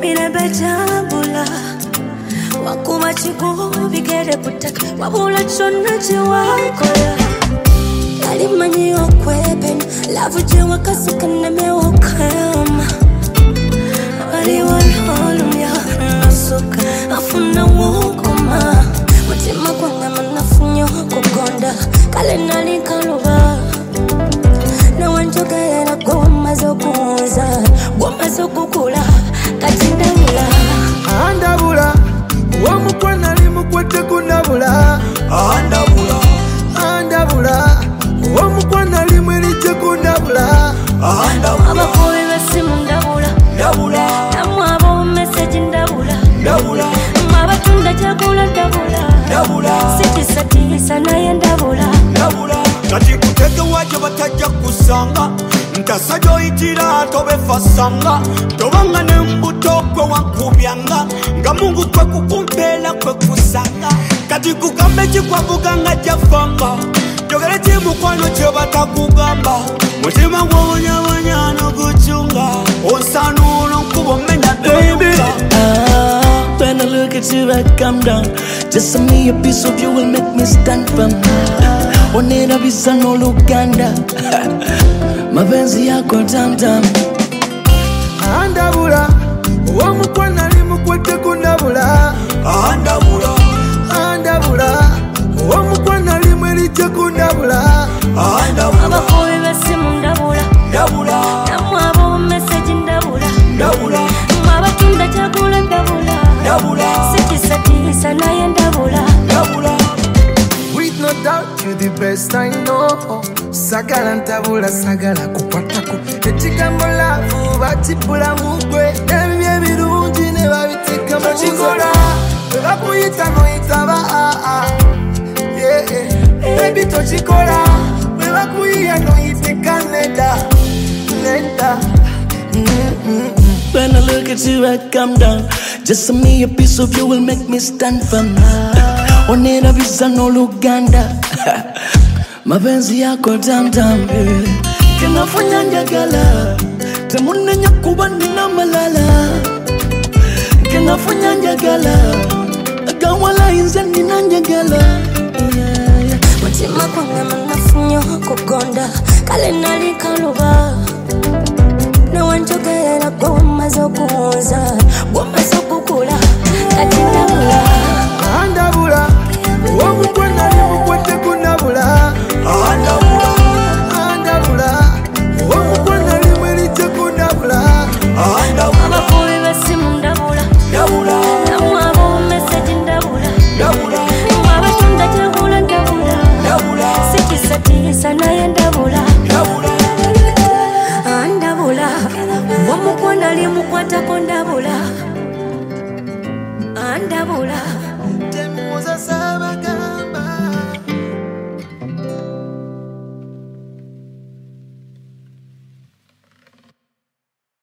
Mine bejambula Wakuma chigu bigere butaka Wabula chona chiwakola Nalimanyi okweben Lavu jewa kasuka nemewa kama Wali wanholumya Nasuka afuna wukuma Mutima kwanga manafunyo kugonda Kale nali kaluba Na wanjogera goma zokuza Goma zokukula Katindabula Andabula Wamukwana limukwete kundabula Andabula Andabula Wamukwana limwelije kundabula Andabula Abakobi basimu ndabula Ndabula Namwabo message ndabula Ndabula Mabatunda chakula ndabula Ndabula Sitisatisa naye ndabula Ndabula Kati kuteke waje batajja kusanga Ntasajo itira tobe fasanga Tobanga nembuto kwe wankubyanga Nga Mungu kwe kukumpela kwe kusanga Kati kukambe chikwa kuganga jafanga Jogere timu kwano chebata kugamba Mutima wonya wanya no kuchunga Osanu no kubo menda doyunga When I look at you I calm down Just send me a piece of you will make me stand firm Onera visa no Luganda Mapenzi yako tam-tam Andabula Wamukwana limukwete kundabula Andabula Andabula Wamukwana limwelije kundabula Andabula Abakobi basimu ndabula Ndabula Namwabo message ndabula Ndabula Mabatunda chakula ndabula Ndabula Sitisatisa naye ndabula Ndabula With no doubt you the best I know Sagala ntabula sagala kukwatako Ekigambo love bakipula mugwe Ebyo ebirungi ne babitika mu kikola Bakuyita noyitaba Baby tochikola Bakuyiya noyitika neda Neda When I look at you I calm down Just send me a piece of you will make me stand firm Onera visa no Luganda Mapenzi yako tam-tam Kinafanya njagala Temunenya kuba nina malala Kinafanya njagala Agawala inze nina njagala Mutima kwanga manafunyo kugonda Kale nali kaluba Na wanjogera goma zokuza Goma zokukula Katindabula Andabula Wamukwana limukwete kundabula Andabula Andabula Wamukwana limwelije kundabula Andabula Abakobi basimu ndabula Ndabula Namwabo message ndabula Ndabula Mabatunda chakula ndabula Ndabula Sitisatisa naye ndabula Ndabula Andabula Wamukwana limukwatako ndabula Andabula Temuza sabaga